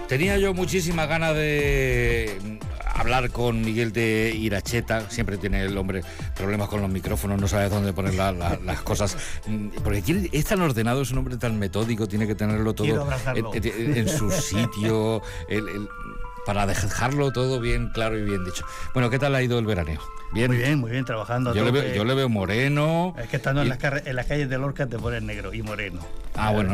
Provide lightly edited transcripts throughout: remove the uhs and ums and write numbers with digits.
Tenía yo muchísima ganas de hablar con Miguel de Iracheta. Siempre tiene el hombre problemas con los micrófonos, no sabe dónde poner las cosas. Porque es tan ordenado, es un hombre tan metódico, tiene que tenerlo todo en su sitio, para dejarlo todo bien claro y bien dicho. Bueno, ¿qué tal ha ido el veraneo? ¿Bien? Muy bien, trabajando. Yo le veo moreno. Es que estando en las calles de Lorca te pones negro y moreno. Ah, bueno,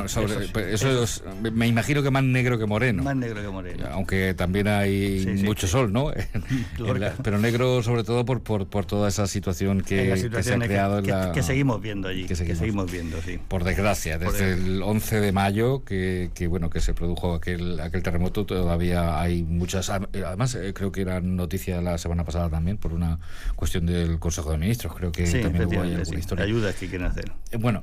me imagino que más negro que moreno. Más negro que moreno. Aunque también hay mucho sol, ¿no? Pero negro sobre todo por toda esa situación que se ha creado que seguimos viendo allí. Que seguimos viendo, sí. Por desgracia, desde el 11 de mayo que se produjo aquel terremoto, todavía hay muchas. Además, creo que era noticia la semana pasada también por una cuestión del Consejo de Ministros. Creo que también hubo alguna historia. Ayudas que quieren hacer. Bueno,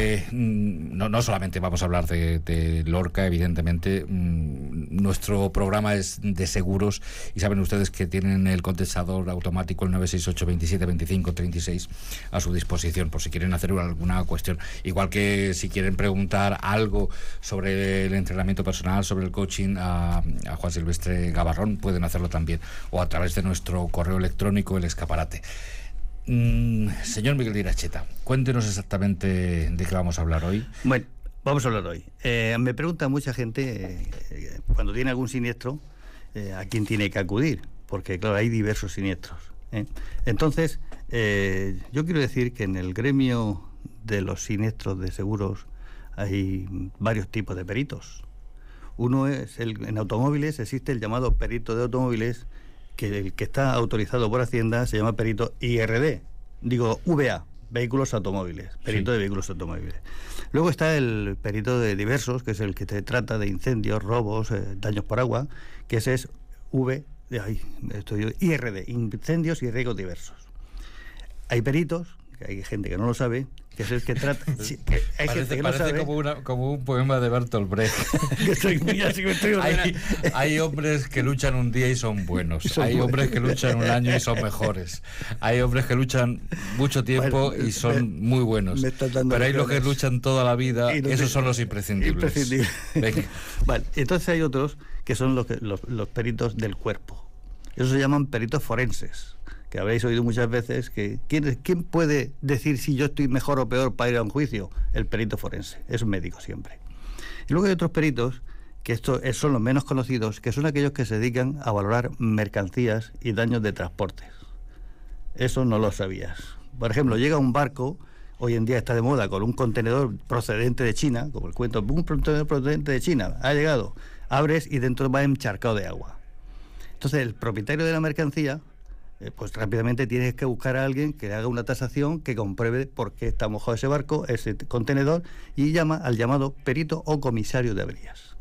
no solamente vamos a hablar de Lorca, evidentemente. Nuestro programa es de seguros y saben ustedes que tienen el contestador automático, el 968 27 25 36, a su disposición por si quieren hacer alguna cuestión. Igual que si quieren preguntar algo sobre el entrenamiento personal, sobre el coaching a Juan Silvestre Gabarrón, pueden hacerlo también, o a través de nuestro correo electrónico, El Escaparate. Señor Miguel de Iracheta, cuéntenos exactamente de qué vamos a hablar hoy. Bueno, vamos a hablar hoy. Me pregunta mucha gente, cuando tiene algún siniestro, a quién tiene que acudir, porque claro, hay diversos siniestros. Entonces, yo quiero decir que en el gremio de los siniestros de seguros hay varios tipos de peritos. Uno es, en automóviles existe el llamado perito de automóviles, que el que está autorizado por Hacienda se llama perito IRD, VA, vehículos automóviles, perito de vehículos automóviles. Luego está el perito de diversos, que es el que te trata de incendios, robos, daños por agua, que ese es IRD, incendios y riesgos diversos. Hay peritos, que hay gente que no lo sabe, que es el que trata. Parece como un poema de Bertolt Brecht. Hay hombres que luchan un día y son buenos. Hay hombres que luchan un año y son mejores. Hay hombres que luchan mucho tiempo y son muy buenos. Pero hay los que luchan toda la vida, esos son los imprescindibles. Vale, entonces hay otros que son los peritos del cuerpo. Esos se llaman peritos forenses, que habréis oído muchas veces que ¿quién puede decir si yo estoy mejor o peor para ir a un juicio? El perito forense, es un médico siempre. Y luego hay otros peritos, que son los menos conocidos, que son aquellos que se dedican a valorar mercancías y daños de transportes. Eso no lo sabías. Por ejemplo, llega un barco, hoy en día está de moda, con un contenedor procedente de China, como el cuento, un contenedor procedente de China, ha llegado, abres y dentro va encharcado de agua. Entonces el propietario de la mercancía, pues rápidamente tienes que buscar a alguien que haga una tasación que compruebe por qué está mojado ese barco, ese contenedor, y llama al llamado perito o comisario de averías.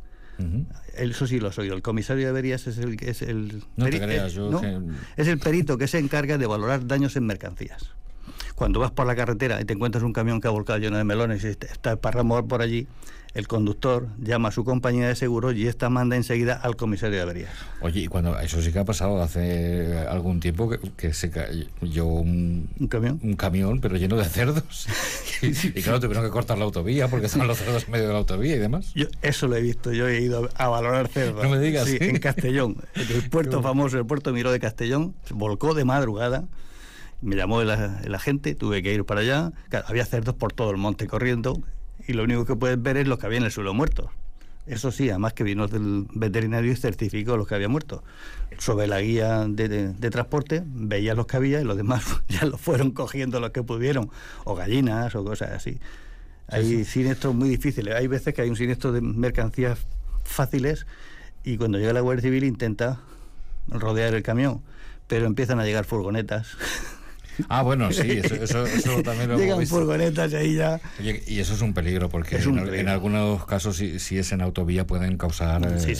Eso sí lo has oído. El comisario de averías es el no te creas, es el perito que se encarga de valorar daños en mercancías. Cuando vas por la carretera y te encuentras un camión que ha volcado lleno de melones y está esparramado por allí, el conductor llama a su compañía de seguros y esta manda enseguida al comisario de averías. Oye, y cuando eso sí que ha pasado hace algún tiempo que se cayó un camión, pero lleno de cerdos. y claro, tuvieron que cortar la autovía porque estaban los cerdos en medio de la autovía y demás. Yo eso lo he visto, yo he ido a valorar cerdos. No me digas. Sí, en Castellón. El puerto famoso, el puerto Miró de Castellón, se volcó de madrugada. Me llamó el agente, tuve que ir para allá. Claro, había cerdos por todo el monte corriendo y lo único que puedes ver es los que había en el suelo muertos. Eso sí, además que vino del veterinario y certificó los que había muerto. Sobre la guía de transporte veía los que había y los demás ya los fueron cogiendo los que pudieron, o gallinas o cosas así. Hay siniestros muy difíciles. Hay veces que hay un siniestro de mercancías fáciles y cuando llega la Guardia Civil intenta rodear el camión, pero empiezan a llegar furgonetas. Ah, bueno, sí, eso también lo llegan hemos visto. Furgonetas y ahí ya. Oye, y eso es un peligro porque en algunos casos si es en autovía pueden causar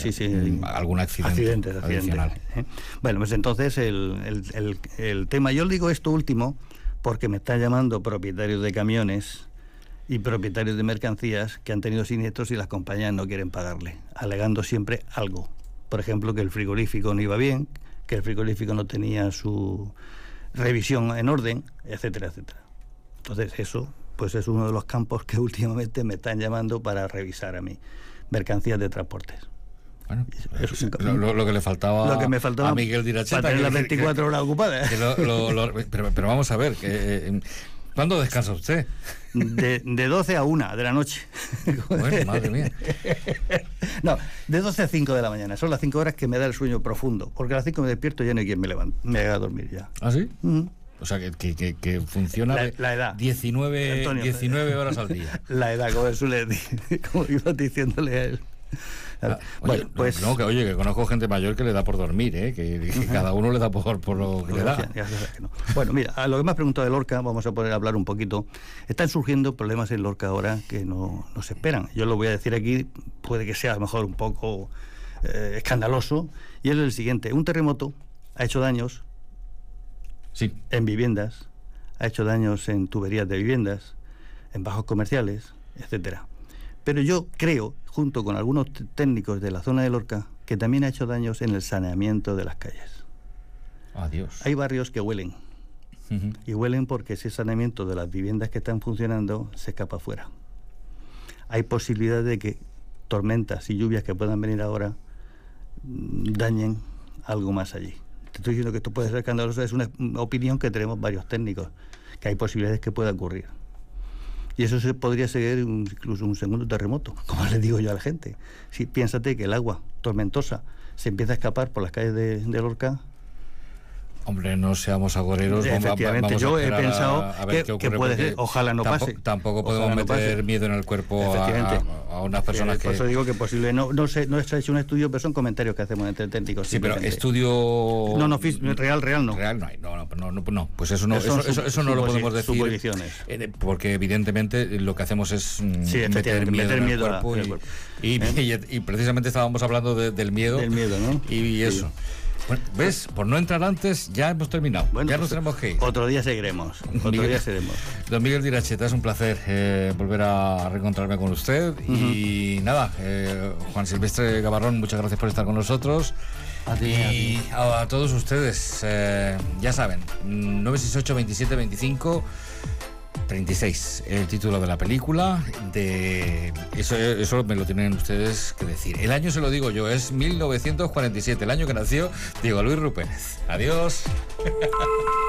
algún accidente adicional. Bueno, pues entonces el tema, yo digo esto último porque me están llamando propietarios de camiones y propietarios de mercancías que han tenido siniestros y las compañías no quieren pagarle, alegando siempre algo. Por ejemplo, que el frigorífico no iba bien, que el frigorífico no tenía su revisión en orden, etcétera, etcétera. Entonces eso pues es uno de los campos que últimamente me están llamando para revisar a mí, mercancías de transportes. Bueno, lo que le faltaba, lo que me faltaba a Miguel Diracheta. Para tener las 24 horas ocupadas. Pero vamos a ver, ¿cuándo descansa usted? De 12 a 1 de la noche. Bueno, madre mía. No, de 12 a 5 de la mañana. Son las 5 horas que me da el sueño profundo. Porque a las 5 me despierto y ya no hay quien me haga dormir ya. ¿Ah, sí? O sea, que funciona la edad. 19 horas al día. La edad, como él suele decir, como iba diciéndole a él. Bueno, pues que conozco gente mayor que le da por dormir, que cada uno le da por lo que le da. Ya que no. Bueno, mira, a lo que me has preguntado de Lorca, vamos a poder hablar un poquito. Están surgiendo problemas en Lorca ahora que no se esperan. Yo lo voy a decir aquí, puede que sea a lo mejor un poco escandaloso, y es el siguiente. Un terremoto ha hecho daños en viviendas, ha hecho daños en tuberías de viviendas, en bajos comerciales, etcétera. Pero yo creo, junto con algunos técnicos de la zona de Lorca, que también ha hecho daños en el saneamiento de las calles. Adiós. Hay barrios que huelen. Y huelen porque ese saneamiento de las viviendas que están funcionando se escapa afuera. Hay posibilidad de que tormentas y lluvias que puedan venir ahora dañen algo más allí. Te estoy diciendo que esto puede ser escandaloso, es una opinión que tenemos varios técnicos, que hay posibilidades que pueda ocurrir. Y eso podría ser incluso un segundo terremoto, como le digo yo a la gente. Si piénsate que el agua tormentosa se empieza a escapar por las calles de Lorca. Hombre, no seamos agoreros. Efectivamente, vamos yo he pensado a ver que puede ser, ojalá no pase. Tampoco podemos meter miedo en el cuerpo a unas personas que... Por eso digo que posible, no se ha hecho un estudio, pero son comentarios que hacemos entre técnicos. Sí, pero estudio... No, real no. Real no hay, no, pues eso no lo podemos decir. Suposiciones. Porque evidentemente lo que hacemos es meter miedo en el cuerpo. Y precisamente estábamos hablando del miedo. Del miedo, ¿no? Y eso. Bueno, ¿ves? Por no entrar antes, ya hemos terminado. Bueno, ya nos tenemos que ir. Otro día seguiremos. Don Miguel Diracheta, es un placer volver a reencontrarme con usted. Y nada, Juan Silvestre Gabarrón, muchas gracias por estar con nosotros. Y a todos ustedes, ya saben, 968 27 25 36, el título de la película. Eso me lo tienen ustedes que decir. El año se lo digo yo, es 1947, el año que nació Diego Luis Rupérez. Adiós.